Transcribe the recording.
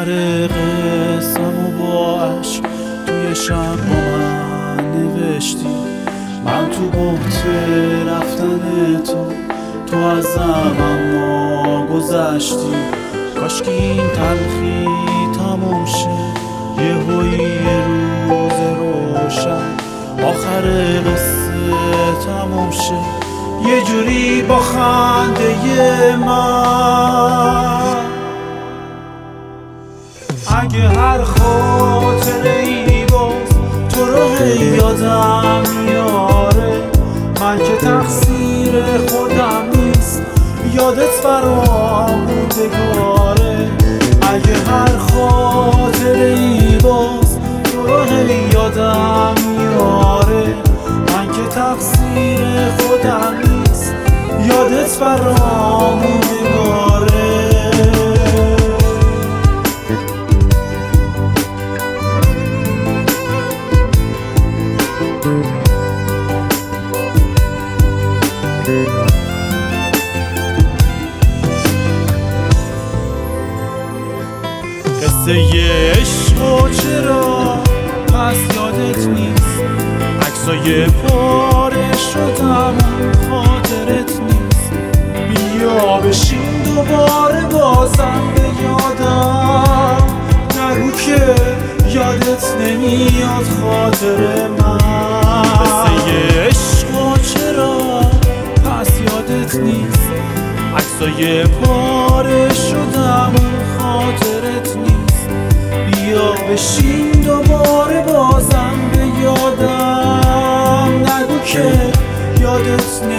آخر قصه‌مو با عشق توی شب با من نوشتی. من تو بهت رفتن تو ازم اما گذشتی. کاشکی این تلخی تموم شه، یه روز روشن آخر قصه تموم شه، یه جوری با خنده من. اگه هر خاطره ای باز تو رو یادم میاره، من که تقصیر خودم نیست، یادت برام موندگاره. اگه هر خاطره ای باز تو رو یادم میاره، من که تقصیر خودم نیست، یادت برام موندگاره. قصه عشق چرا پس یادت نیست، عکسای پاره شدم خاطرت نیست. بیا بشین دوباره بازم به یادم نگو که یادت نمیاد خاطر من. قصه عشق چرا پس یادت نیست، عکسای پاره شدم خاطرت نیست. بیا بشین دوباره بازم به یادم نگو که یادت